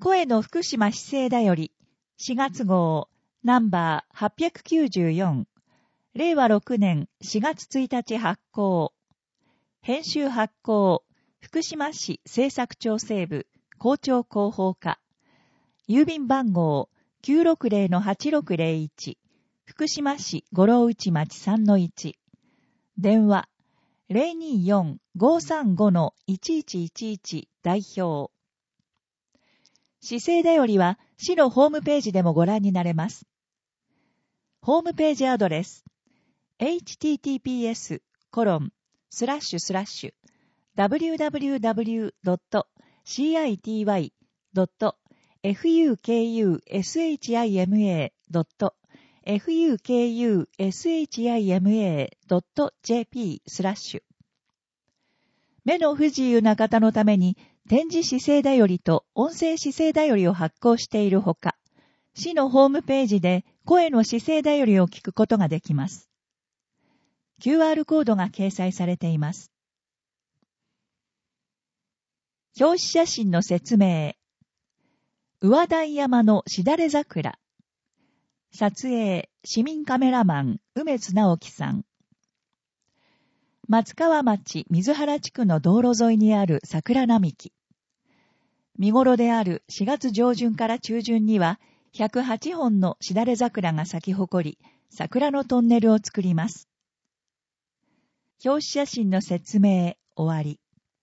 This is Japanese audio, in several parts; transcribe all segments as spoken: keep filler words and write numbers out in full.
声の福島市政だよりしがつ号ナンバーはっぴゃくきゅうじゅうよん、れいわろくねんしがつついたち発行。編集発行、福島市政策調整部校長広報課。郵便番号 きゅうろくぜろのはちろくぜろいち、福島市五郎内町 さんのいち。電話 ゼロにーよん ごーさんご いちいちいちいち 代表。市政だよりは市のホームページでもご覧になれます。ホームページアドレス エイチティーティーピーエス コロン スラッシュスラッシュ ダブリューダブリューダブリュー ドット シーアイティーワイ ドット エフユーケーユーエスエイチアイエムエー ドット エフユーケーユーエスエイチアイエムエー ドット ジェーピー スラッシュ。目の不自由な方のために点字市政だよりと音声市政だよりを発行しているほか、市のホームページで声の市政だよりを聞くことができます。キューアール コードが掲載されています。表紙写真の説明。上台山のしだれ桜。撮影、市民カメラマン、梅津直樹さん。松川町水原地区の道路沿いにある桜並木。見頃であるしがつ上旬から中旬にはひゃくはちほんのしだれ桜が咲き誇り、桜のトンネルを作ります。表紙写真の説明、終わり。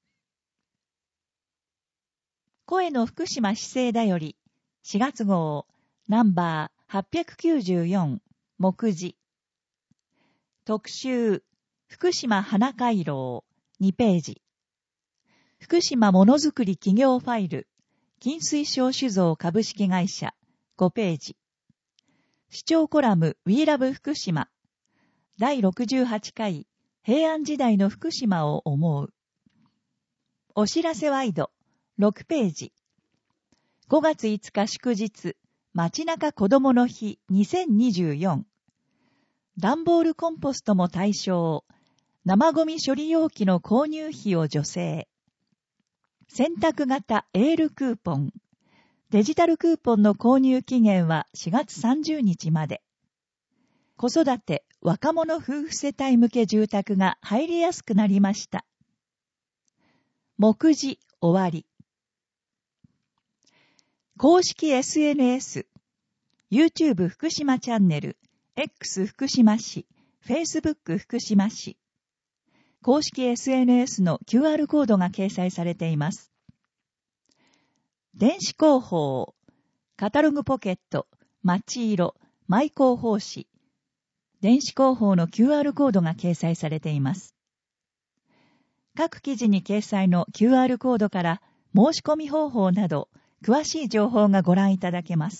声の福島市政だよりしがつ号ナンバーはっぴゃくきゅうじゅうよん目次特集福島花回廊にページ福島ものづくり企業ファイル金水小酒造株式会社ごページ市長コラム We Love 福島だいろくじゅうはちかい平安時代の福島を思うお知らせワイドろくページごがついつか祝日街中子どもの日にせんにじゅうよん段ボールコンポストも対象生ゴミ処理容器の購入費を助成選択型エールクーポンデジタルクーポンの購入期限はしがつさんじゅうにちまで子育て若者夫婦世帯向け住宅が入りやすくなりました目次終わり公式 エスエヌエス、YouTube 福島チャンネル、X 福島市、Facebook 福島市。公式 エスエヌエス の キューアール コードが掲載されています。電子広報、カタログポケット、マッチ色、マイ広報誌。電子広報の キューアール コードが掲載されています。各記事に掲載の キューアール コードから申し込み方法など、詳しい情報がご覧いただけます。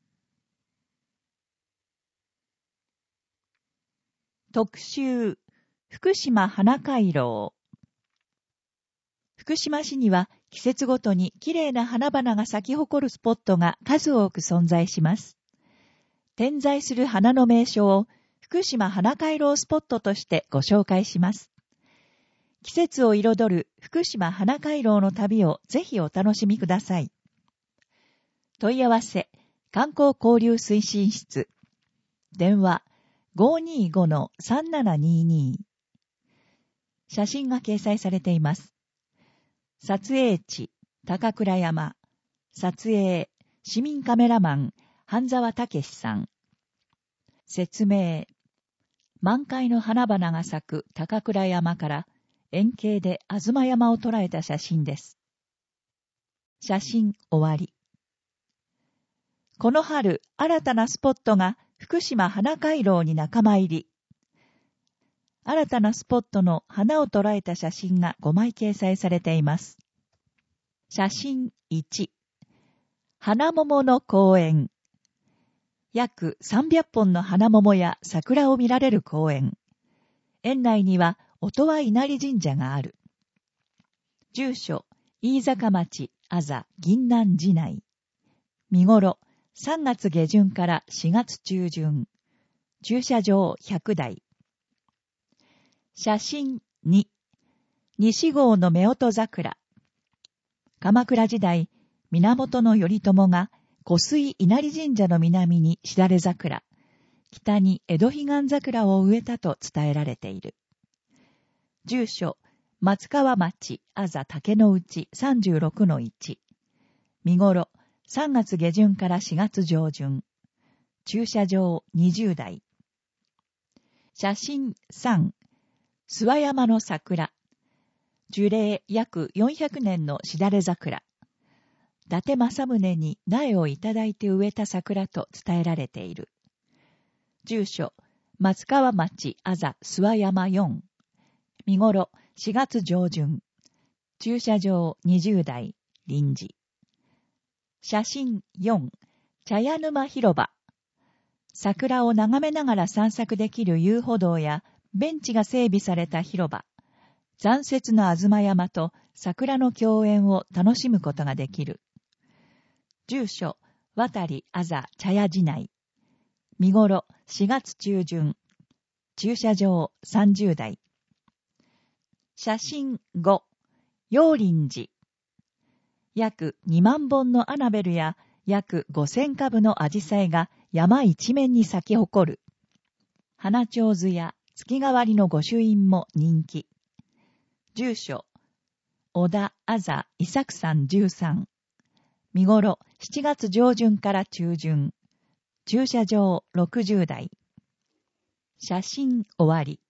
特集、福島花回廊。福島市には季節ごとにきれいな花々が咲き誇るスポットが数多く存在します。点在する花の名所を福島花回廊スポットとしてご紹介します。季節を彩る福島花回廊の旅をぜひお楽しみください。問い合わせ、観光交流推進室。電話、ごーにーごのさんななにーにー。写真が掲載されています。撮影地、高倉山。撮影、市民カメラマン、半沢武さん。説明、満開の花々が咲く高倉山から円形で東山を捉えた写真です。写真終わり。この春、新たなスポットが福島花回廊に仲間入り。新たなスポットの花を捉えた写真がごまい掲載されています。写真いち。花桃の公園。約さんびゃっぽんの花桃や桜を見られる公園。園内には音羽稲荷神社がある。住所、飯坂町、あざ、銀南寺内。見頃、さんがつげじゅんからしがつちゅうじゅん。駐車場ひゃくだい。写真に。西郷の夫婦桜。鎌倉時代、 源頼朝が湖水稲荷神社の南にしだれ桜、北に江戸彼岸桜を植えたと伝えられている。住所、松川町、あざ竹の内 さんじゅうろくのいち。見頃、さんがつ下旬からしがつ上旬。駐車場にじゅうだい。写真さん、諏訪山の桜。樹齢約よんひゃくねんのしだれ桜。伊達政宗に苗をいただいて植えた桜と伝えられている。住所、松川町あざ諏訪山よん。見頃、しがつ上旬。駐車場にじゅうだい、臨時。写真よん、茶屋沼広場。桜を眺めながら散策できる遊歩道やベンチが整備された広場。残雪の東山と桜の共演を楽しむことができる。住所、渡りあざ茶屋寺内。見頃、しがつ中旬。駐車場さんじゅうだい。写真ご、陽林寺。約にまんぼんのアナベルや約ごせんかぶのアジサイが山一面に咲き誇る。花手水や月替わりの御朱印も人気。住所、小田あざ伊作山じゅうさん。見頃、しちがつ上旬から中旬。駐車場ろくじゅうだい。写真終わり。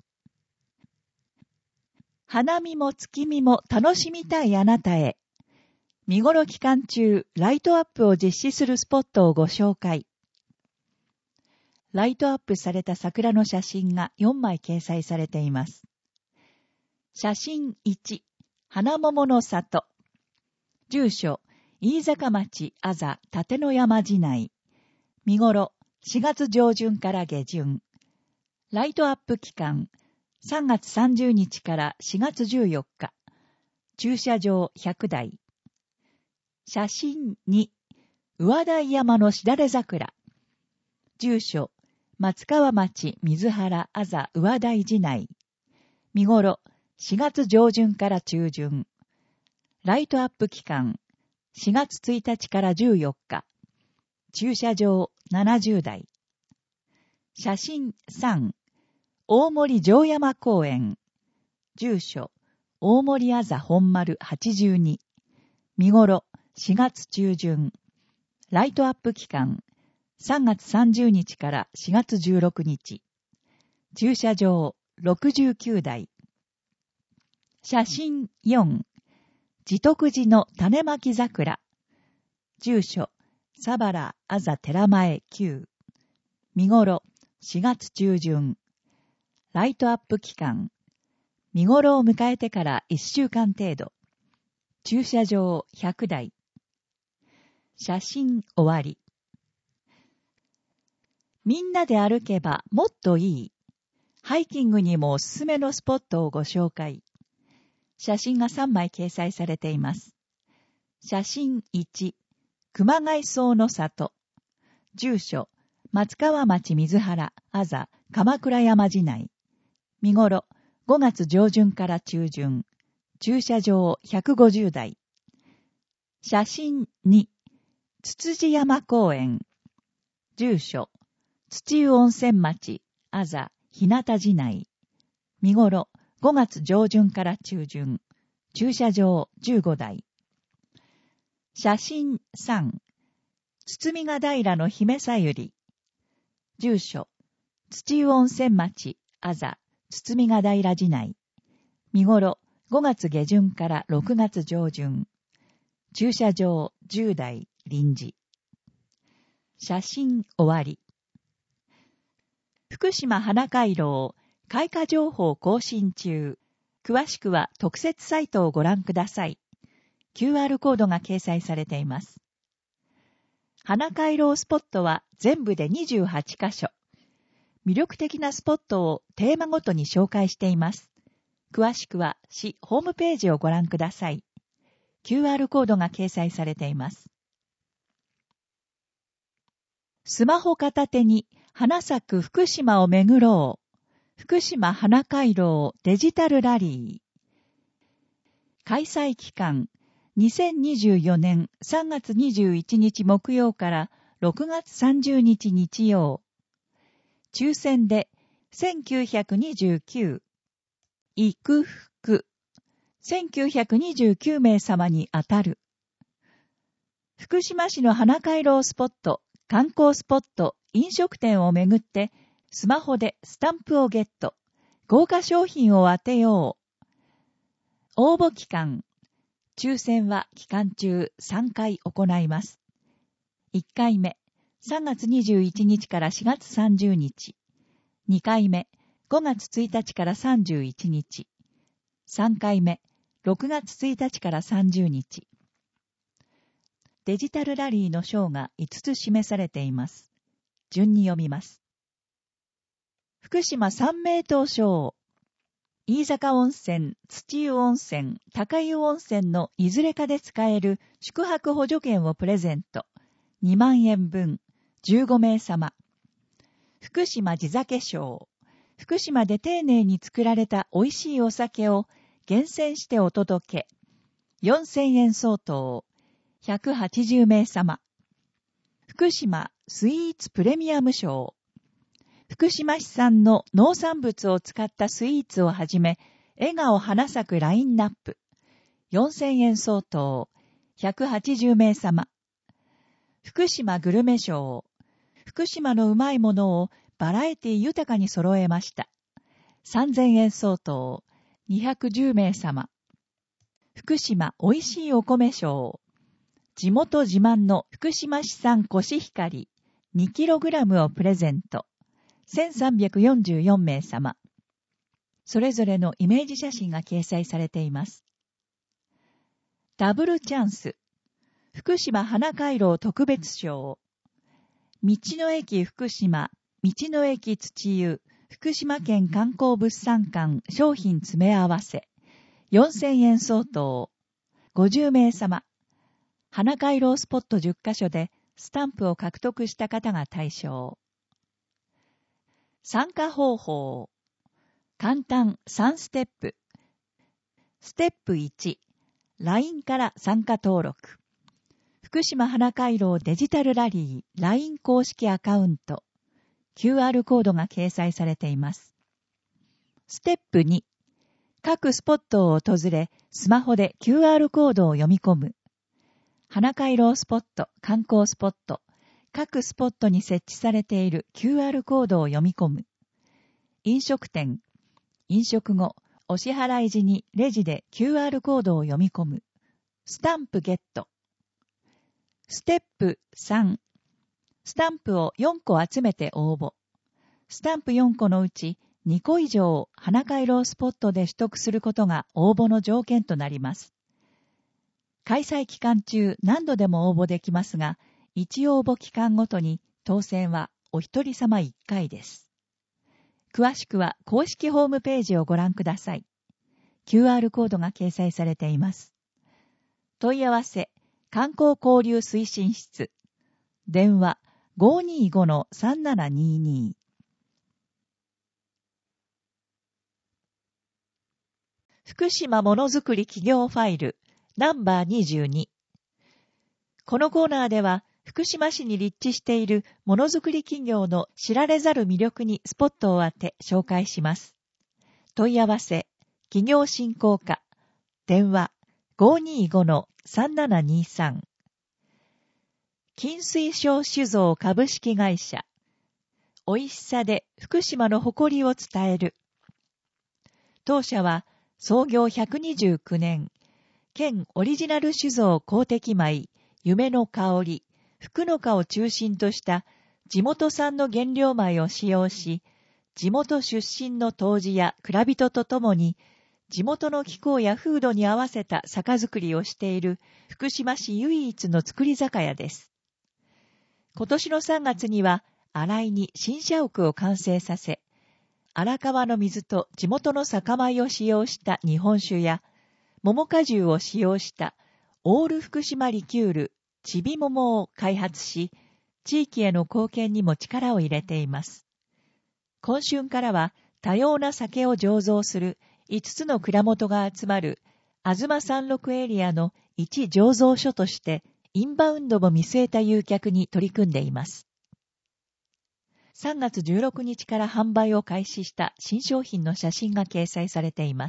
花見も月見も楽しみたいあなたへ。見頃期間中、ライトアップを実施するスポットをご紹介。ライトアップされた桜の写真がよんまい掲載されています。写真いち、花桃の里。住所、飯坂町あざ立野山寺内。見頃、しがつ上旬から下旬。ライトアップ期間、さんがつさんじゅうにちからしがつじゅうよっか。駐車場ひゃくだい。写真に、上台山のしだれ桜。住所、松川町水原あざ上台寺内。見頃、しがつ上旬から中旬。ライトアップ期間、しがつついたちからじゅうよっか。駐車場ななじゅうだい。写真さん、大森城山公園。住所、大森あざ本丸はちじゅうに。見頃、しがつ中旬。ライトアップ期間、さんがつさんじゅうにちからしがつじゅうろくにち。駐車場ろくじゅうきゅうだい。写真よん、地徳寺の種まき桜。住所、佐原あざ寺前きゅう。見頃、しがつ中旬。ライトアップ期間、見頃を迎えてからいっしゅうかん程度。駐車場ひゃくだい。写真終わり。みんなで歩けばもっといい。ハイキングにもおすすめのスポットをご紹介。写真がさんまい掲載されています。写真いち、熊谷荘の里。住所、松川町水原あざ鎌倉山寺内。見頃、ごがつ上旬から中旬。駐車場ひゃくごじゅうだい。写真に、つつじ山公園。住所、土湯温泉町あざ日向寺内。見頃、ごがつ上旬から中旬。駐車場じゅうごだい。写真さん、堤ヶ平の姫さゆり。住所、土湯温泉町あざ堤ヶ平寺内。見頃、ごがつ下旬からろくがつ上旬。駐車場じゅうだい、臨時。写真終わり。福島花回廊、開花情報更新中。詳しくは特設サイトをご覧ください。キューアール コードが掲載されています。花回廊スポットは全部でにじゅうはちかしょ。魅力的なスポットをテーマごとに紹介しています。詳しくは市ホームページをご覧ください。キューアール コードが掲載されています。スマホ片手に花咲く福島を巡ろう。福島花回廊デジタルラリー。開催期間にせんにじゅうよねんさんがつにじゅういちにち木曜からろくがつさんじゅうにち日曜。抽選でせんきゅうひゃくにじゅうきゅう、育福、せんきゅうひゃくにじゅうきゅうめいさまに当たる。福島市の花回廊スポット、観光スポット、飲食店をめぐってスマホでスタンプをゲット、豪華商品を当てよう。応募期間、抽選は期間中さんかい行います。いっかいめ、さんがつにじゅういちにちからしがつさんじゅうにち。にかいめ、ごがつついたちからさんじゅういちにち。さんかいめ、ろくがつついたちからさんじゅうにち。デジタルラリーの賞がいつつ示されています。順に読みます。福島三名湯賞。飯坂温泉、土湯温泉、高湯温泉のいずれかで使える宿泊補助券をプレゼント。にまんえんぶん、じゅうごめいさま。福島地酒賞。福島で丁寧に作られた美味しいお酒を厳選してお届け。よんせんえん相当。ひゃくはちじゅうめいさま。福島スイーツプレミアム賞。福島市産の農産物を使ったスイーツをはじめ、笑顔花咲くラインナップ。よんせんえん相当。ひゃくはちじゅうめいさま。福島グルメ賞。福島のうまいものをバラエティ豊かに揃えました。さんぜんえん相当。にひゃくじゅうめいさま。福島おいしいお米賞。地元自慢の福島市産コシヒカリ にキログラム をプレゼント。せんさんびゃくよんじゅうよんめいさま。それぞれのイメージ写真が掲載されています。ダブルチャンス。福島花回廊特別賞。道の駅福島、道の駅土湯、福島県観光物産館商品詰め合わせ。よんせんえん相当。ごじゅうめいさま。花回廊スポットじゅっかしょでスタンプを獲得した方が対象。参加方法。簡単さんステップ。ステップいち、ライン から参加登録。福島花回廊デジタルラリー ライン 公式アカウント。キューアール コードが掲載されています。ステップに、各スポットを訪れ、スマホで キューアール コードを読み込む。花回廊スポット、観光スポット、各スポットに設置されている キューアール コードを読み込む。飲食店、飲食後、お支払い時にレジで キューアール コードを読み込む。スタンプゲット。ステップさん、スタンプをよんこ集めて応募。スタンプよんこのうちにこ以上花回廊スポットで取得することが応募の条件となります。開催期間中何度でも応募できますが、いち応募期間ごとに当選はお一人様いっかいです。詳しくは公式ホームページをご覧ください。キューアール コードが掲載されています。問い合わせ、観光交流推進室。電話 ごーにーごのさんななにーにー。福島ものづくり企業ファイルナンバーにじゅうに。このコーナーでは福島市に立地しているものづくり企業の知られざる魅力にスポットを当て紹介します。問い合わせ、企業振興課、電話 ごーにーごのさんななにーさん。金水晶酒造株式会社。おいしさで福島の誇りを伝える。当社は創業ひゃくにじゅうきゅうねん、県オリジナル酒造公的米、夢の香り、福の香を中心とした地元産の原料米を使用し、地元出身の杜氏や蔵人とともに、地元の気候や風土に合わせた酒造りをしている福島市唯一の造り酒屋です。今年のさんがつには、新井に新社屋を完成させ、荒川の水と地元の酒米を使用した日本酒や、桃果汁を使用したオール福島リキュール、ちび桃を開発し、地域への貢献にも力を入れています。今春からは多様な酒を醸造するいつつの蔵元が集まる、あずま山麓エリアの一醸造所として、インバウンドも見据えた誘客に取り組んでいます。さんがつじゅうろくにちから販売を開始した新商品の写真が掲載されています。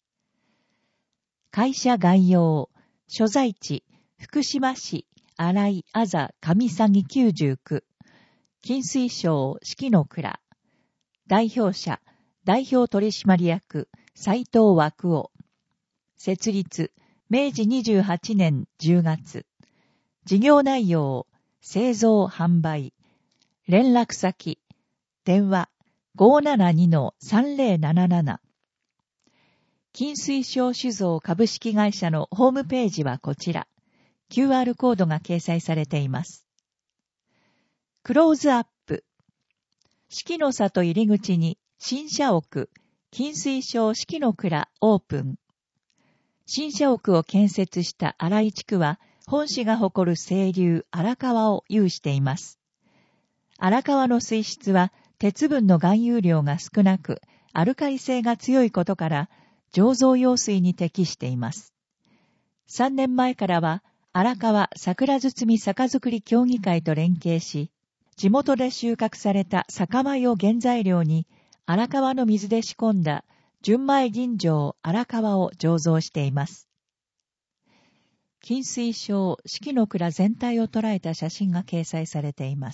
会社概要、所在地、福島市、新井あざ上鷺きゅうじゅうきゅう、金水省四季の倉、代表者、代表取締役、斉藤枠夫、設立、めいじにじゅうはちねんじゅうがつ、事業内容、製造販売、連絡先、電話 ごーななにのさんぜろなななな。金水省酒造株式会社のホームページはこちら。キューアール コードが掲載されています。クローズアップ。四季の里入り口に新社屋、金水省四季の蔵オープン。新社屋を建設した新井地区は、本市が誇る清流荒川を有しています。荒川の水質は鉄分の含有量が少なく、アルカリ性が強いことから、醸造用水に適しています。さんねんまえからは、荒川桜包酒造り協議会と連携し、地元で収穫された酒米を原材料に、荒川の水で仕込んだ純米吟醸荒川を醸造しています。金水省四季の蔵全体を捉えた写真が掲載されています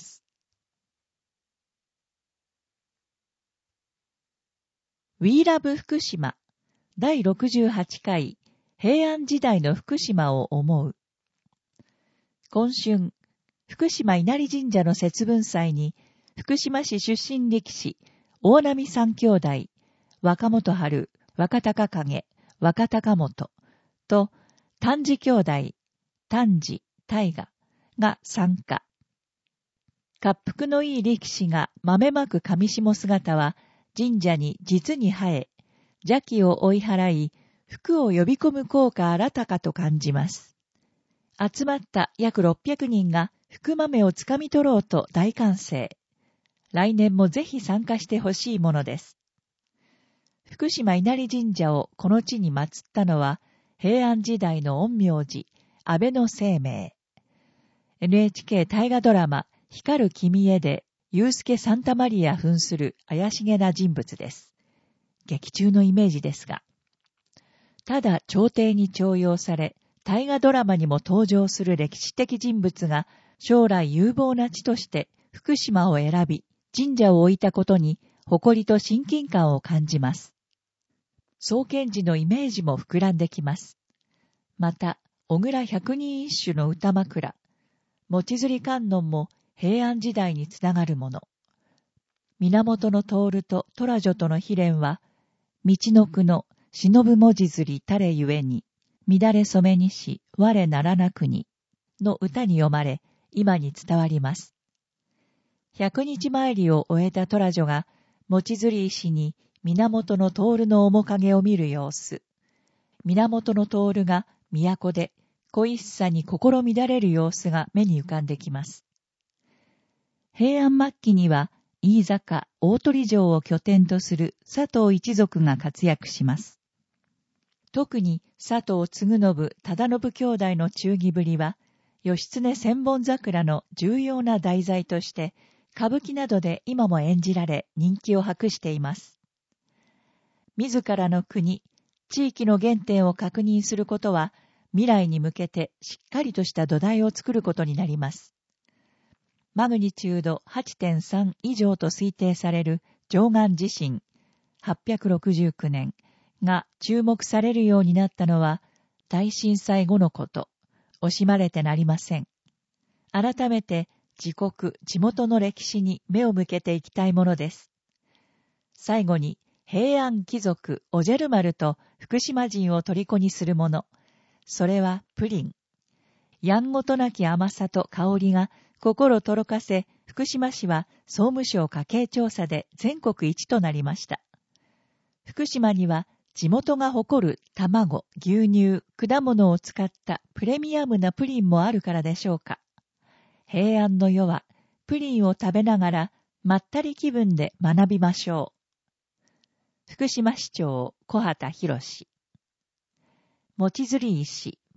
。We Love 福島だいろくじゅうはちかい平安時代の福島を思う。今春、福島稲荷神社の節分祭に、福島市出身力士、大波三兄弟、若本春、若隆景、若隆元と、丹治兄弟、丹治、大河が参加。恰幅のいい力士が豆まく上下姿は、神社に実に生え、邪気を追い払い、福を呼び込む効果あらたかと感じます。集まった約ろっぴゃくにんが福豆をつかみ取ろうと大歓声。来年もぜひ参加してほしいものです。福島稲荷神社をこの地に祀ったのは、平安時代の陰陽師、安倍の生命。エヌエイチケー 大河ドラマ、光る君へで、祐介サンタマリア扮する怪しげな人物です。劇中のイメージですが。ただ朝廷に重用され、大河ドラマにも登場する歴史的人物が将来有望な地として福島を選び、神社を置いたことに誇りと親近感を感じます。創建時のイメージも膨らんできます。また、小倉百人一首の歌枕、望釣観音も平安時代につながるもの。源の徹と虎女との悲恋は、道の句の忍ぶ文字釣りたれゆえに、乱れ染めにし我ならなくにの歌に読まれ、今に伝わります。百日参りを終えた虎女が、望釣石に源の徹の面影を見る様子。源の徹が都で恋しさに心乱れる様子が目に浮かんできます。平安末期には、飯坂、大鳥城を拠点とする佐藤一族が活躍します。特に佐藤嗣信、忠信兄弟の忠義ぶりは、義経千本桜の重要な題材として、歌舞伎などで今も演じられ人気を博しています。自らの国、地域の原点を確認することは、未来に向けてしっかりとした土台を作ることになります。マグニチュード はちてんさん 以上と推定される貞観地震はっぴゃくろくじゅうきゅうねんが注目されるようになったのは大震災後のこと、惜しまれてなりません。改めて自国、地元の歴史に目を向けていきたいものです。最後に平安貴族おじゃる丸と福島人を虜にするもの、それはプリン。やんごとなき甘さと香りが心とろかせ、福島市は総務省家計調査で全国一となりました。福島には地元が誇る卵、牛乳、果物を使ったプレミアムなプリンもあるからでしょうか。平安の世はプリンを食べながらまったり気分で学びましょう。福島市長小畑博士。望釣石、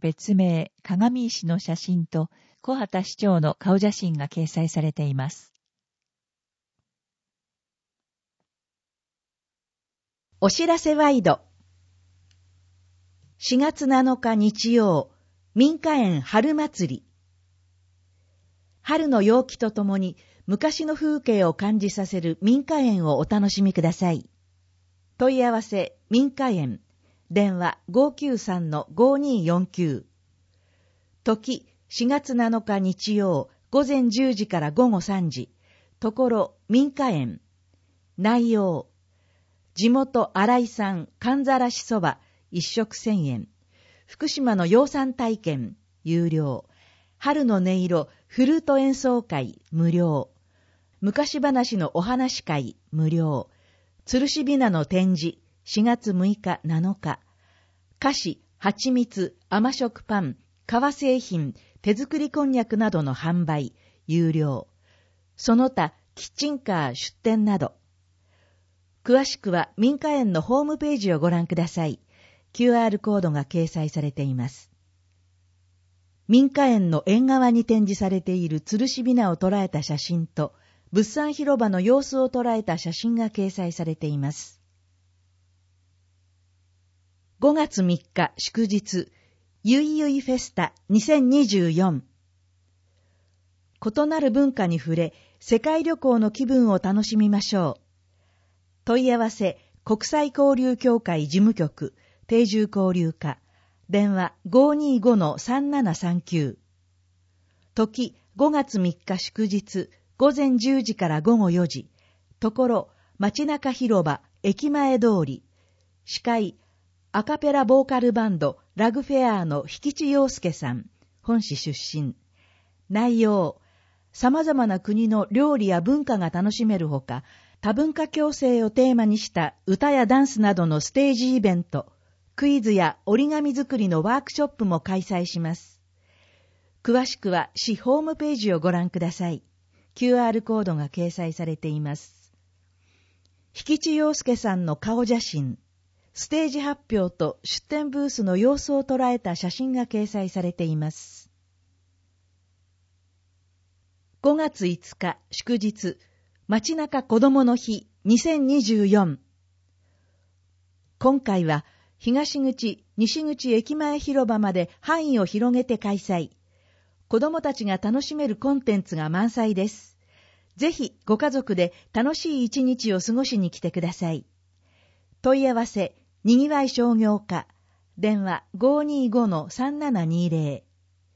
別名、鏡石の写真と小畑市長の顔写真が掲載されています。 お知らせワイド。しがつなのか日曜、民家園春祭り。春の陽気とともに昔の風景を感じさせる民家園をお楽しみください。問い合わせ民家園、電話 ごーきゅうさんのごーにーよんきゅう。時しがつなのか日曜、午前じゅうじから午後さんじ。ところ民家園。内容。地元新井産寒ざらしそば一食せんえん。福島の養蚕体験有料。春の音色フルート演奏会無料。昔話のお話会無料。つるしびなの展示しがつむいかなのか。菓子、蜂蜜、甘食パン、革製品、手作りこんにゃくなどの販売有料。その他キッチンカー出店など。詳しくは民家園のホームページをご覧ください。キューアール コードが掲載されています。民家園の縁側に展示されているつるしびなを捉えた写真と、物産広場の様子を捉えた写真が掲載されています。ごがつみっか祝日、ゆいゆいフェスタにせんにじゅうよん。異なる文化に触れ、世界旅行の気分を楽しみましょう。問い合わせ、国際交流協会事務局、定住交流課、電話 ごーにーごのさんななさんきゅう。時、ごがつみっか祝日、午前じゅうじから午後よじ。ところ、街中広場、駅前通り。司会、アカペラボーカルバンド、ラグフェアの引地陽介さん、本市出身。内容、様々な国の料理や文化が楽しめるほか、多文化共生をテーマにした歌やダンスなどのステージイベント、クイズや折り紙作りのワークショップも開催します。詳しくは市ホームページをご覧ください。キューアール コードが掲載されています。引地陽介さんの顔写真、ステージ発表と出展ブースの様子を捉えた写真が掲載されています。ごがついつか祝日、街中子どもの日にせんにじゅうよん。今回は東口、西口駅前広場まで範囲を広げて開催。子どもたちが楽しめるコンテンツが満載です。ぜひご家族で楽しい一日を過ごしに来てください。問い合わせ、にぎわい商業課、電話 ごーにーごのさんななにーぜろ。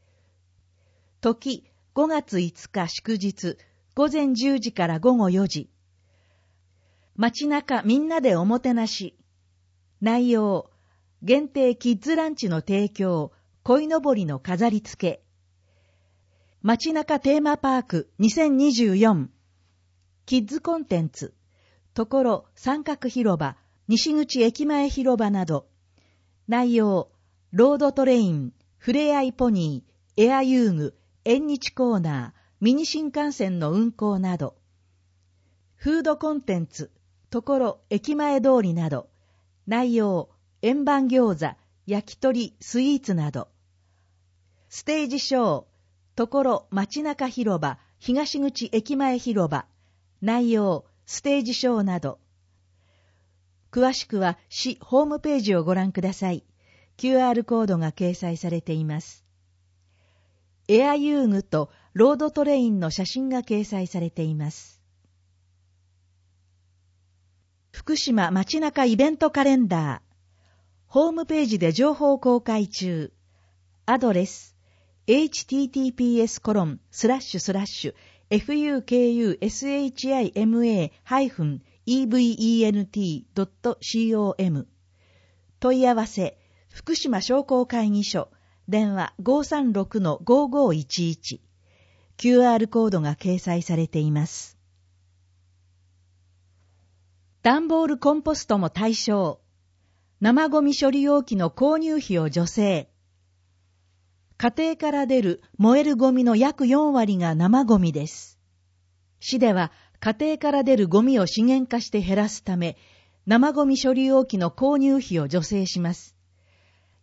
時、ごがついつか祝日、午前じゅうじから午後よじ。街中みんなでおもてなし。内容、限定キッズランチの提供、鯉のぼりの飾り付け。街中テーマパークにせんにじゅうよん。キッズコンテンツ、ところ三角広場、西口駅前広場など。内容、ロードトレイン、ふれあいポニー、エア遊具、縁日コーナー、ミニ新幹線の運行など。フードコンテンツ、ところ駅前通りなど。内容、円盤餃子、焼き鳥、スイーツなど。ステージショー、ところ街中広場、東口駅前広場。内容、ステージショーなど。詳しくは市ホームページをご覧ください。キューアール コードが掲載されています。エア遊具とロードトレインの写真が掲載されています。福島街中イベントカレンダー。ホームページで情報公開中。アドレス、エイチティーティーピーエスコロンスラッシュスラッシュエフユーケーユーエスエイチアイエムエーハイフンイーブイイーエヌティードットコム。問い合わせ、福島商工会議所。電話 ごーさんろくのごーごーいちいち。キューアール コードが掲載されています。段ボールコンポストも対象。生ゴミ処理容器の購入費を助成。家庭から出る燃えるゴミの約よんわりが生ゴミです。市では家庭から出るゴミを資源化して減らすため、生ゴミ処理容器の購入費を助成します。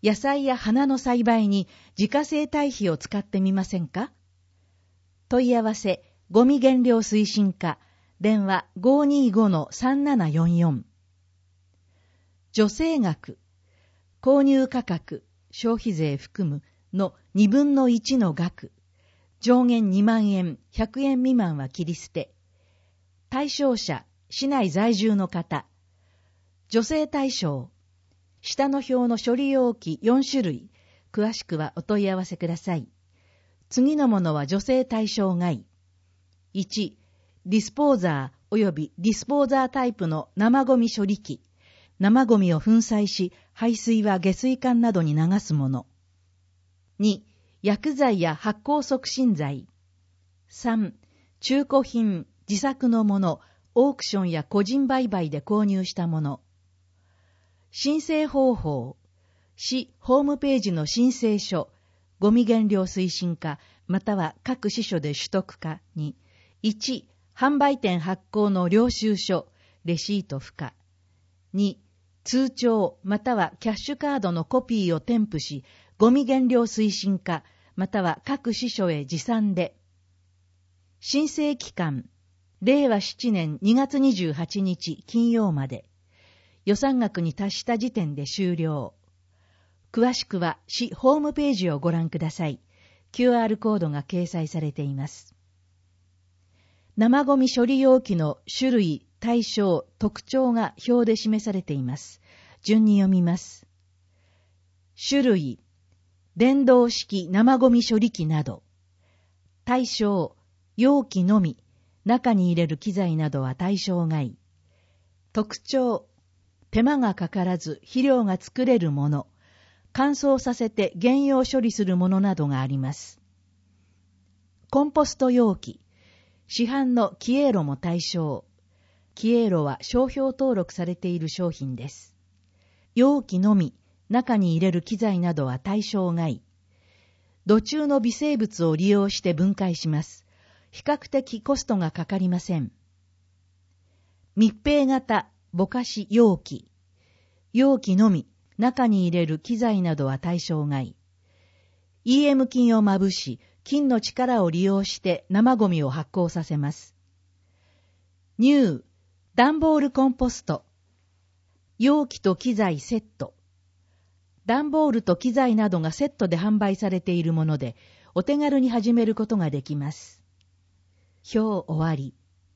野菜や花の栽培に自家製堆肥を使ってみませんか？問い合わせ、ゴミ減量推進課、電話 ごーにーごのさんななよんよん。助成額、購入価格、消費税含むのにぶんのいちの額、上限にまんえん、ひゃくえん未満は切り捨て。対象者、市内在住の方。助成対象。下の表の処理容器よんしゅるい。詳しくはお問い合わせください。次のものは助成対象外。いち、ディスポーザー及びディスポーザータイプの生ゴミ処理機。生ゴミを粉砕し、排水は下水管などに流すもの。に、薬剤や発酵促進剤。さん、中古品、自作のもの、オークションや個人売買で購入したもの。申請方法。市ホームページの申請書、ゴミ減量推進課、または各支所で取得課に、いち、販売店発行の領収書、レシート付加。に、通帳またはキャッシュカードのコピーを添付し、ゴミ減量推進課、または各支所へ持参で。申請期間、れいわしちねんにがつにじゅうはちにち金曜まで。予算額に達した時点で終了。詳しくは市ホームページをご覧ください。キューアール コードが掲載されています。生ゴミ処理容器の種類、対象、特徴が表で示されています。順に読みます。種類、電動式生ゴミ処理機など。対象、容器のみ、中に入れる機材などは対象外。特徴、手間がかからず肥料が作れるもの、乾燥させて原用処理するものなどがあります。コンポスト容器、市販のキエロも対象。キエロは商標登録されている商品です。容器のみ、中に入れる機材などは対象外。土中の微生物を利用して分解します。比較的コストがかかりません。密閉型ぼかし容器。容器のみ、中に入れる機材などは対象外。イーエム 菌をまぶし、菌の力を利用して生ゴミを発酵させます。ニュー、段ボールコンポスト。容器と機材セット。段ボールと機材などがセットで販売されているもので、お手軽に始めることができます。表終わり。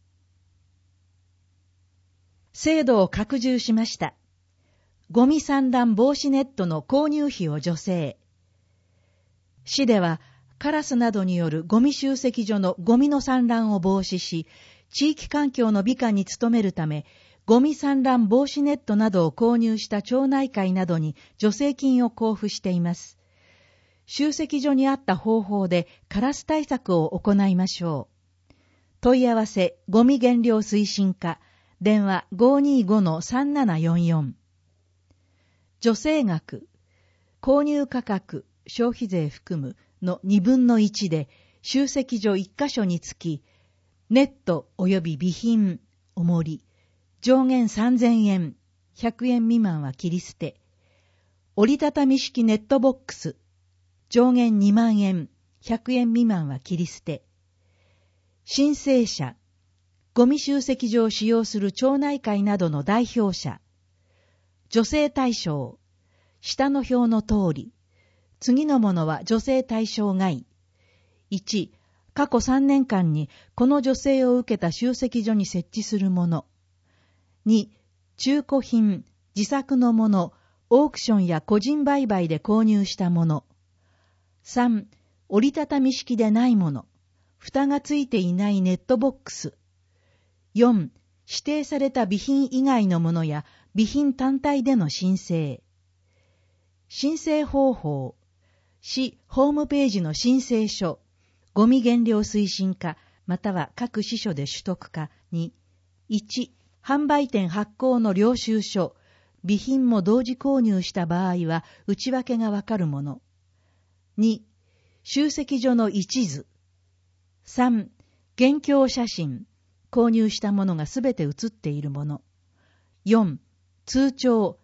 制度を拡充しました。ゴミ散乱防止ネットの購入費を助成。市では、カラスなどによるゴミ集積所のゴミの散乱を防止し、地域環境の美化に努めるため、ゴミ散乱防止ネットなどを購入した町内会などに助成金を交付しています。集積所にあった方法でカラス対策を行いましょう。問い合わせ、ゴミ減量推進課、電話 ごーにーごのさんななよんよん。助成額、購入価格、消費税含むのにぶんのいちで、集積所いっかしょにつき、ネット及び備品、重り、上限さんぜんえん、ひゃくえん未満は切り捨て、折りたたみ式ネットボックス、上限にまんえん、ひゃくえん未満は切り捨て、申請者、ゴミ集積所を使用する町内会などの代表者、助成対象、下の表の通り、次のものは助成対象外。いち、過去さんねんかんにこの助成を受けた集積所に設置するもの。に、中古品、自作のもの、オークションや個人売買で購入したもの。さん、折りたたみ式でないもの。蓋がついていないネットボックス。よん、指定された備品以外のものや備品単体での申請。申請方法。市ホームページの申請書、ゴミ減量推進課、または各支所で取得課に、いち、販売店発行の領収書、備品も同時購入した場合は内訳がわかるもの。に、集積所の一図。さん、現況写真、購入したものがすべて写っているもの。よん、通帳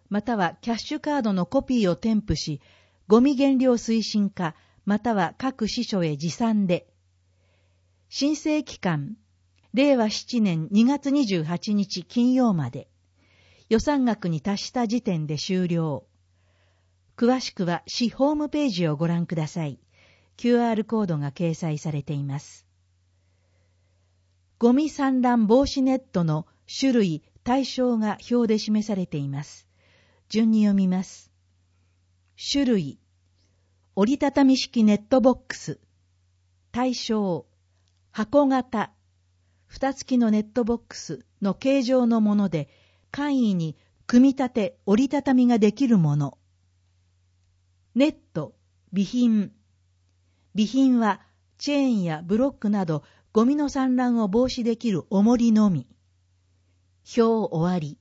またはキャッシュカードのコピーを添付し、ゴミ減量推進課、または各支所へ持参で。申請期間、れいわななねんにがつにじゅうはちにち金曜まで。予算額に達した時点で終了。詳しくは市ホームページをご覧ください。キューアール コードが掲載されています。ゴミ散乱防止ネットの種類、対象が表で示されています。順に読みます。種類、折りたたみ式ネットボックス。対象、箱型、蓋付きのネットボックスの形状のもので、簡易に組み立て、折りたたみができるもの。ネット、備品。備品はチェーンやブロックなどゴミの散乱を防止できる重りのみ。表終わり。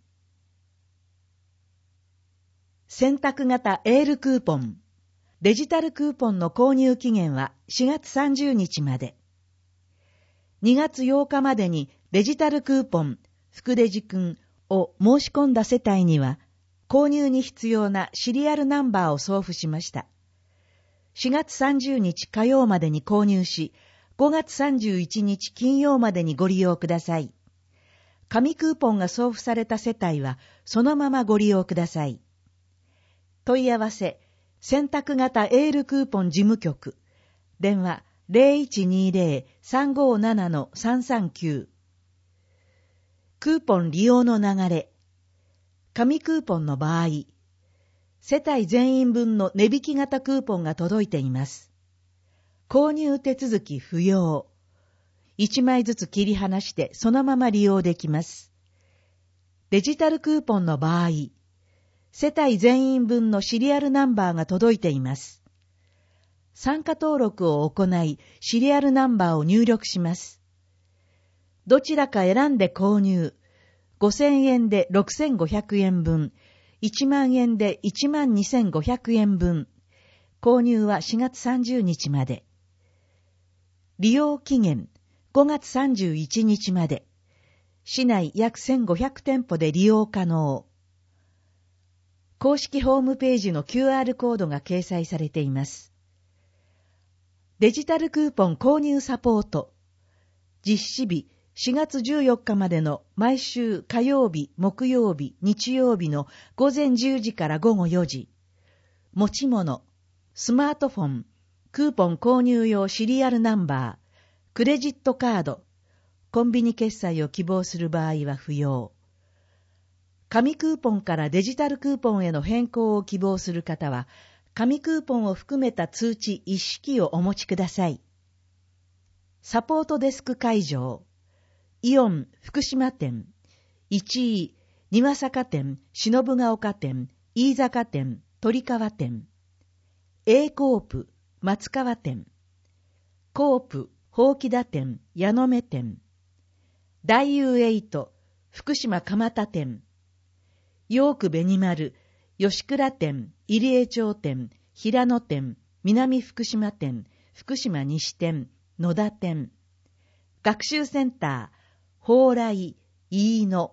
選択型エールクーポン。デジタルクーポンの購入期限はしがつさんじゅうにちまで。にがつようかまでにデジタルクーポン、福デジ君を申し込んだ世帯には、購入に必要なシリアルナンバーを送付しました。しがつさんじゅうにち火曜までに購入し、ごがつさんじゅういちにち金曜までにご利用ください。紙クーポンが送付された世帯は、そのままご利用ください。問い合わせ、選択型エールクーポン事務局。電話 ゼロいちにゼロ さんごなな さんさんきゅう。クーポン利用の流れ。紙クーポンの場合、世帯全員分の値引き型クーポンが届いています。購入手続き不要。いちまいずつ切り離してそのまま利用できます。デジタルクーポンの場合、世帯全員分のシリアルナンバーが届いています。参加登録を行い、シリアルナンバーを入力します。どちらか選んで購入。ごせんえんでろくせんごひゃくえんぶん、いちまんえんでいちまんにせんごひゃくえんぶん。購入はしがつさんじゅうにちまで。利用期限、ごがつさんじゅういちにちまで。市内約せんごひゃくてんぽで利用可能。公式ホームページの キューアール コードが掲載されています。デジタルクーポン購入サポート。実施日しがつじゅうよっかまでの毎週火曜日、木曜日、日曜日のごぜんじゅうじからごごよじ。持ち物、スマートフォン、クーポン購入用シリアルナンバー、クレジットカード、コンビニ決済を希望する場合は不要。紙クーポンからデジタルクーポンへの変更を希望する方は、紙クーポンを含めた通知一式をお持ちください。サポートデスク会場、イオン福島店、いちい、庭坂店、忍ヶ丘店、飯坂店、鳥川店、A コープ、松川店、コープ、宝木田店、矢野目店、大友エイト、福島蒲田店、ヨーク紅丸、吉倉店、入江町店、平野店、南福島店、福島西店、野田店、学習センター、蓬莱、飯野。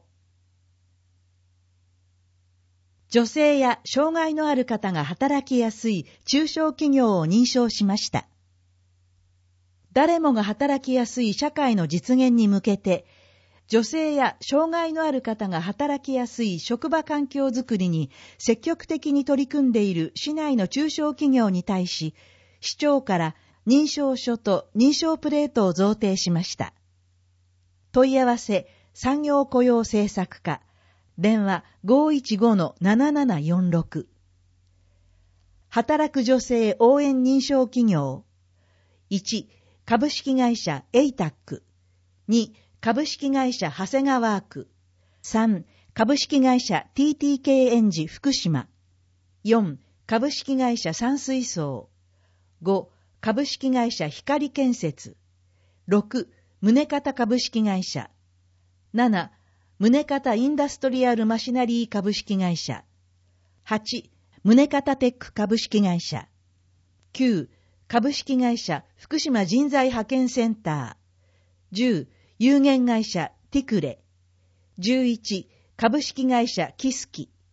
女性や障害のある方が働きやすい中小企業を認証しました。誰もが働きやすい社会の実現に向けて、女性や障害のある方が働きやすい職場環境づくりに積極的に取り組んでいる市内の中小企業に対し、市長から認証書と認証プレートを贈呈しました。問い合わせ、産業雇用政策課、電話 ごいちごのななななよんろく。働く女性応援認証企業。いち、株式会社エイタック。に、株式会社長谷川区。さん、株式会社 ティーティーケー エンジ福島。よん、株式会社山水槽。ご、株式会社光建設。ろく、宗方株式会社。なな、宗方インダストリアルマシナリー株式会社。はち、宗方テック株式会社。きゅう、株式会社福島人材派遣センター。じゅう、有限会社ティクレ。じゅういち、株式会社キスキ。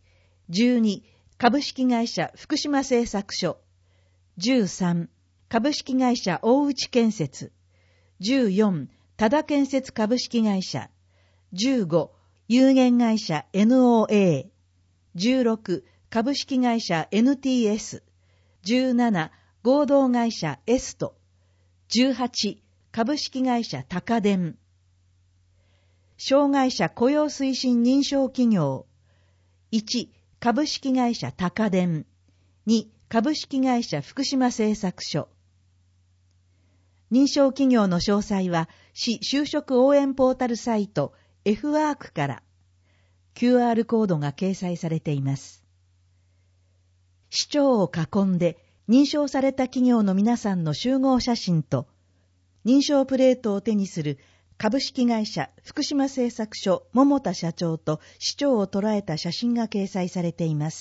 じゅうに、株式会社福島製作所。じゅうさん、株式会社大内建設。じゅうよん、多田建設株式会社。じゅうご、有限会社 エヌオーエー。じゅうろく、株式会社 エヌティーエス。じゅうなな、合同会社エスト。じゅうはち、株式会社高電。障害者雇用推進認証企業。いち、株式会社高電。に、株式会社福島製作所。認証企業の詳細は、市就職応援ポータルサイト F ワークから キューアール コードが掲載されています。市長を囲んで認証された企業の皆さんの集合写真と、認証プレートを手にする株式会社福島製作所桃田社長と市長を捉えた写真が掲載されています。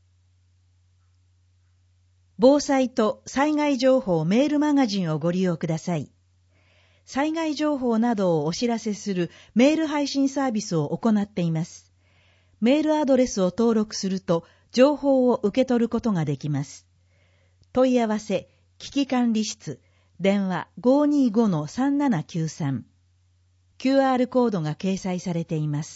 防災と災害情報メールマガジンをご利用ください。災害情報などをお知らせするメール配信サービスを行っています。メールアドレスを登録すると情報を受け取ることができます。問い合わせ、危機管理室、電話 ごーにーごのさんななきゅうさん。キューアール コードが掲載されています。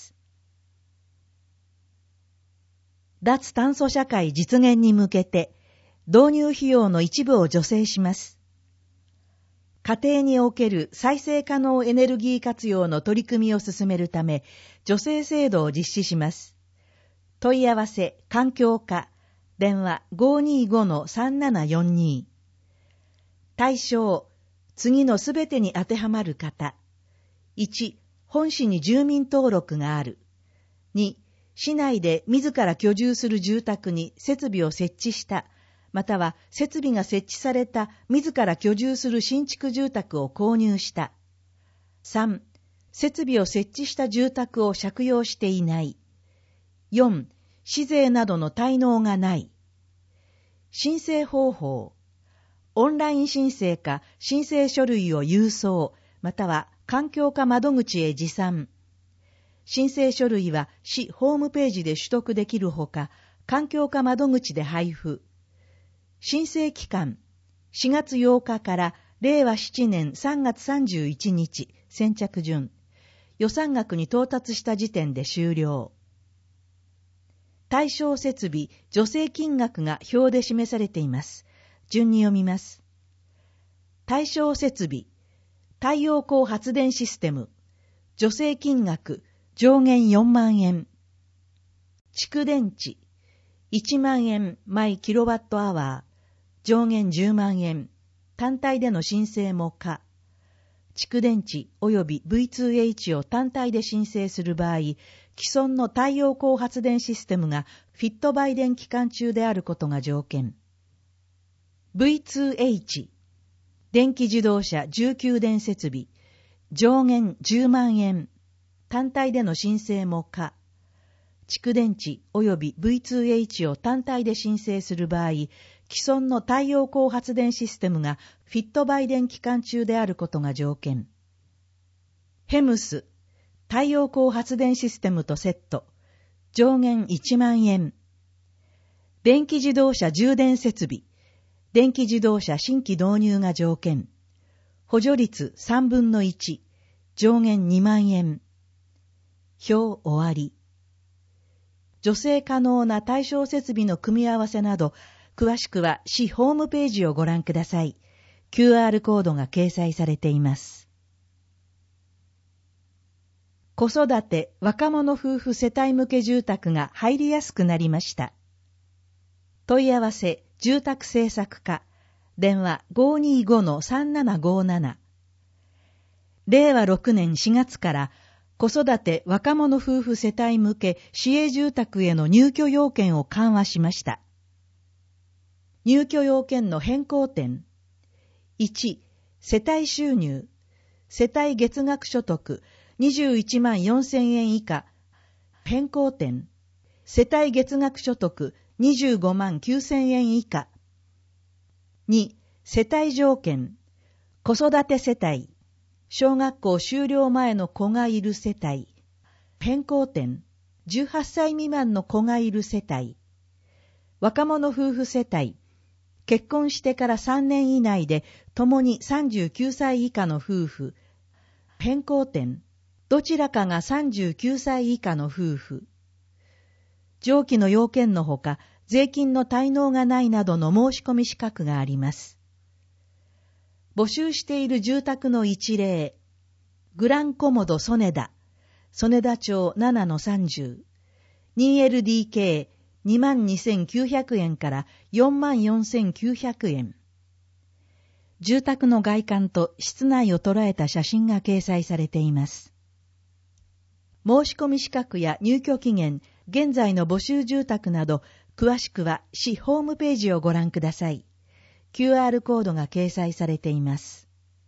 脱炭素社会実現に向けて、導入費用の一部を助成します。家庭における再生可能エネルギー活用の取り組みを進めるため、助成制度を実施します。問い合わせ、環境課、電話 ごーにーごのさんななよんに。対象、次のすべてに当てはまる方。いち、本市に住民登録がある。に、市内で自ら居住する住宅に設備を設置した、または設備が設置された自ら居住する新築住宅を購入した。さん、設備を設置した住宅を借用していない。よん、市税などの滞納がない。申請方法。オンライン申請か申請書類を郵送、または環境課窓口へ持参。申請書類は市ホームページで取得できるほか、環境課窓口で配布。申請期間、しがつようかかられいわななねんさんがつさんじゅういちにち、先着順。予算額に到達した時点で終了。対象設備、助成金額が表で示されています。順に読みます。対象設備、太陽光発電システム、助成金額、上限よんまんえん。蓄電池、いちまんえん毎キロワットアワー、上限じゅうまんえん。単体での申請も可。蓄電池及び ブイツーエイチ を単体で申請する場合、既存の太陽光発電システムがフィット売電期間中であることが条件。ブイツーエイチ、電気自動車重給電設備、上限じゅうまんえん。単体での申請も可。蓄電池及び ブイツーエイチ を単体で申請する場合、既存の太陽光発電システムがフィット売電期間中であることが条件。ヘムス、太陽光発電システムとセット、上限いちまんえん。電気自動車充電設備、電気自動車新規導入が条件。補助率さんぶんのいち、上限にまんえん。表終わり。助成可能な対象設備の組み合わせなど、詳しくは市ホームページをご覧ください。キューアール コードが掲載されています。子育て若者夫婦世帯向け住宅が入りやすくなりました。問い合わせ住宅政策課、電話 ごーにーごのさんななごーなな。れいわろくねんしがつから子育て若者夫婦世帯向け市営住宅への入居要件を緩和しました。入居要件の変更点。いち、世帯収入。世帯月額所得にじゅういちまんよんせんえん以下。変更点。世帯月額所得にじゅうごまんきゅうせんえん以下。に、世帯条件。子育て世帯。小学校修了前の子がいる世帯。変更点。 じゅうはっさい未満の子がいる世帯、若者夫婦世帯、結婚してからさんねん以内で共にさんじゅうきゅうさい以下の夫婦、変更点、どちらかがさんじゅうきゅうさい以下の夫婦、上記の要件のほか、税金の滞納がないなどの申し込み資格があります。募集している住宅の一例、グランコモドソネダ、ソネダ町 ななのさんじゅう、にエルディーケーにまんにせんきゅうひゃくえんからよんまんよんせんきゅうひゃくえん。住宅の外観と室内を捉えた写真が掲載されています。申し込み資格や入居期限、現在の募集住宅など、詳しくは市ホームページをご覧ください。キューアール コードが掲載されています。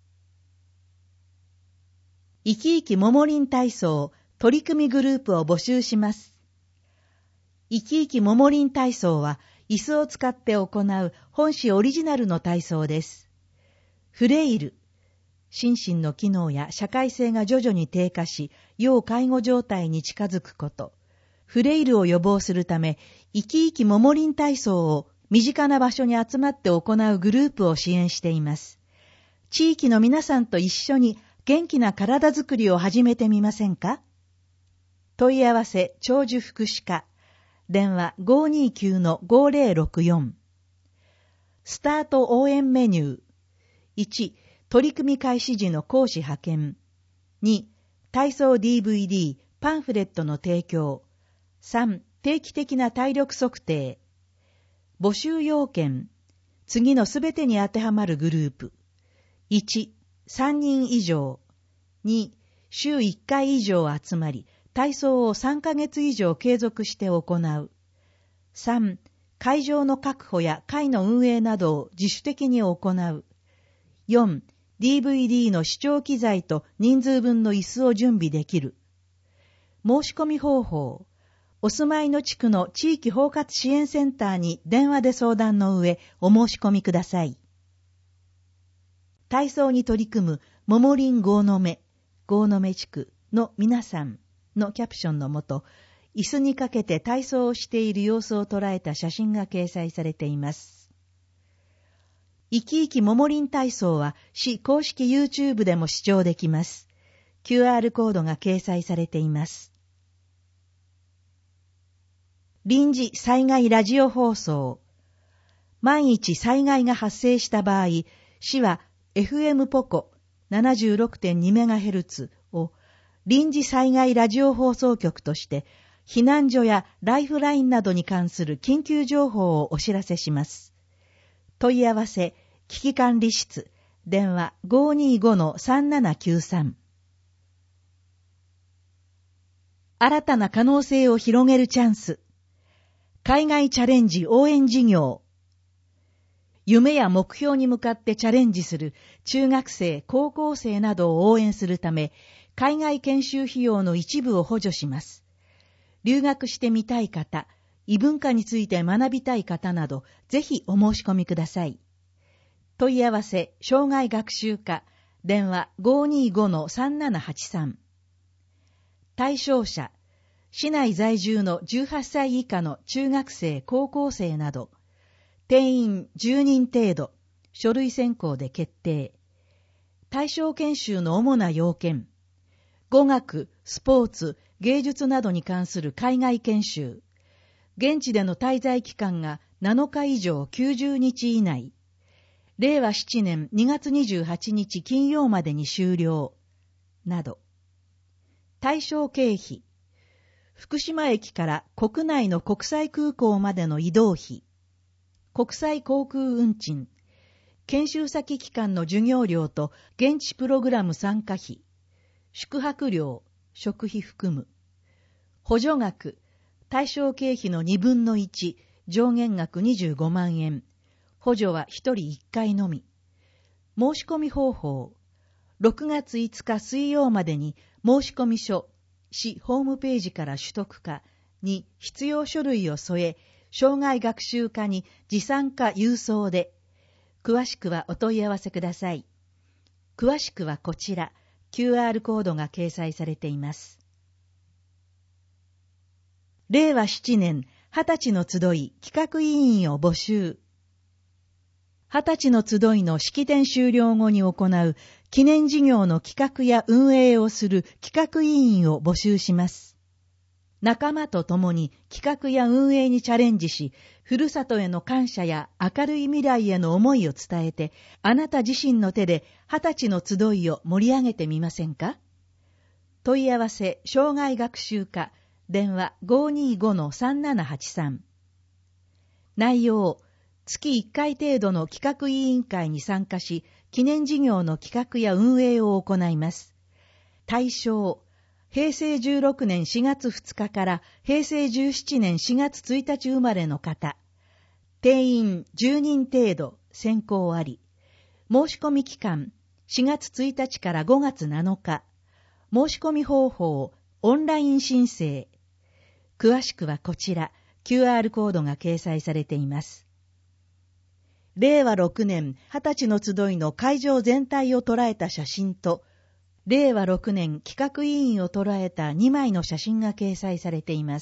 いきいきももりん体操取り組みグループを募集します。いきいきももりん体操は、椅子を使って行う本市オリジナルの体操です。フレイル、心身の機能や社会性が徐々に低下し、要介護状態に近づくこと。フレイルを予防するため、いきいきももりん体操を身近な場所に集まって行うグループを支援しています。地域の皆さんと一緒に元気な体づくりを始めてみませんか？問い合わせ長寿福祉課、電話 ごーにーきゅうのごーぜろろくよん。スタート応援メニュー。いち、取り組み開始時の講師派遣。に、体操 ディーブイディー、パンフレットの提供。さん、定期的な体力測定。募集要件。次のすべてに当てはまるグループ。いち、さんにん以上。に、週いっかい以上集まり、体操をさんかげつ以上継続して行う。さん、会場の確保や会の運営などを自主的に行う。よん、ディーブイディー の視聴機材と人数分の椅子を準備できる。申し込み方法。お住まいの地区の地域包括支援センターに電話で相談の上、お申し込みください。体操に取り組むももりん郷野目、郷野目地区の皆さんのキャプションのもと、椅子にかけて体操をしている様子を捉えた写真が掲載されています。いきいきももりん体操は市公式 YouTube でも視聴できます。キューアール コードが掲載されています。臨時災害ラジオ放送。万一災害が発生した場合、市は エフエム ポコ ななじゅうろくてんにメガヘルツ を臨時災害ラジオ放送局として、避難所やライフラインなどに関する緊急情報をお知らせします。問い合わせ、危機管理室、電話 ごーにーごのさんななきゅうさん。新たな可能性を広げるチャンス。海外チャレンジ応援事業。夢や目標に向かってチャレンジする中学生、高校生などを応援するため、海外研修費用の一部を補助します。留学してみたい方、異文化について学びたい方など、ぜひお申し込みください。問い合わせ、障害学習課、電話 ごーにーごのさんななはちさん。対象者、市内在住のじゅうはっさい以下の中学生、高校生など、定員じゅうにん程度、書類選考で決定。対象研修の主な要件、語学、スポーツ、芸術などに関する海外研修、現地での滞在期間がなのか以上きゅうじゅうにち以内、れいわななねんにがつにじゅうはちにち金曜までに終了、など。対象経費、福島駅から国内の国際空港までの移動費、国際航空運賃、研修先機関の授業料と現地プログラム参加費、宿泊料、食費含む、補助額、対象経費のにぶんのいち、上限額にじゅうごまんえん、補助はひとりいっかいのみ。申し込み方法、ろくがついつか水曜までに申し込み書、市ホームページから取得かに必要書類を添え、障害学習課に持参か郵送で、詳しくはお問い合わせください。詳しくはこちら、キューアール コードが掲載されています。 れいわしちねんはたちの集い企画委員を募集。はたちの集いの式典終了後に行う記念事業の企画や運営をする企画委員を募集します。仲間と共に企画や運営にチャレンジし、ふるさとへの感謝や明るい未来への思いを伝えて、あなた自身の手ではたちの集いを盛り上げてみませんか？問い合わせ、障害学習課、電話 ごーにーごのさんななはちさん。内容、月いっかい程度の企画委員会に参加し、記念事業の企画や運営を行います。対象、へいせいじゅうろくねんしがつふつかからへいせいじゅうななねんしがつついたち生まれの方。定員じゅうにん程度、選考あり。申し込み期間、しがつついたちからごがつなのか。申し込み方法、オンライン申請。詳しくはこちら、キューアール コードが掲載されています。れいわろくねんはたちの集いの会場全体を捉えた写真と、れいわろくねん企画委員を捉えたにまいの写真が掲載されています。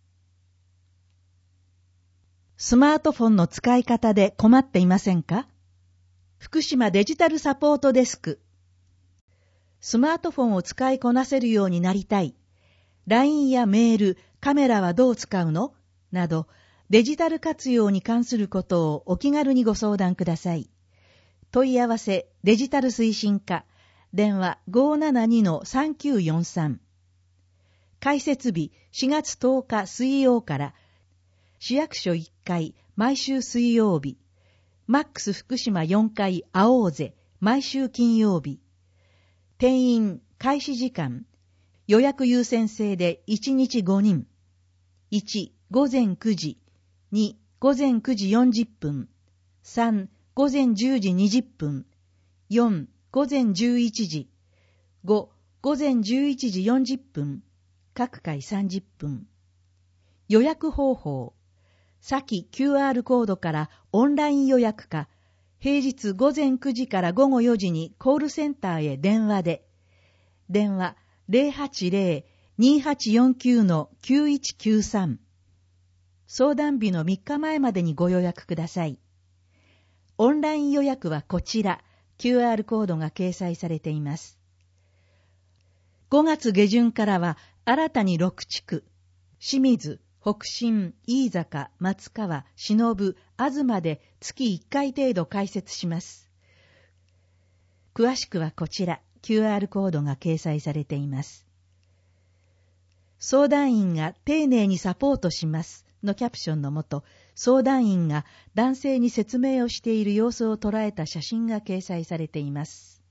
スマートフォンの使い方で困っていませんか？福島デジタルサポートデスク。スマートフォンを使いこなせるようになりたい。ライン やメール、カメラはどう使うの？など、デジタル活用に関することをお気軽にご相談ください。問い合わせ、デジタル推進課。電話 ごーななにのさんきゅうよんさん。開設日しがつとおか水曜から、市役所いっかい毎週水曜日、マックス福島よんかい会おうぜ毎週金曜日。定員、開始時間、予約優先制でいちにちごにん。いち、ごぜんくじ、に、ごぜんくじよんじゅっぷん、さん、ごぜんじゅうじにじゅっぷん、よん、ごぜんじゅういちじ、ご、ごぜんじゅういちじよんじゅっぷん、各回さんじゅっぷん。予約方法、先 キューアール コードからオンライン予約か、平日ごぜんくじからごごよじにコールセンターへ電話で、電話 ゼロはちゼロ にはちよんきゅう のきゅういちきゅうさん。相談日のみっかまえまでにご予約ください。オンライン予約はこちら、キューアール コードが掲載されています。ごがつげじゅんからは新たにろくちく、清水、北新、飯坂、松川、忍、東で月いっかい程度開設します。詳しくはこちら、キューアール コードが掲載されています。相談員が丁寧にサポートしますのキャプションのもと、相談員が男性に説明をしている様子を捉えた写真が掲載されています。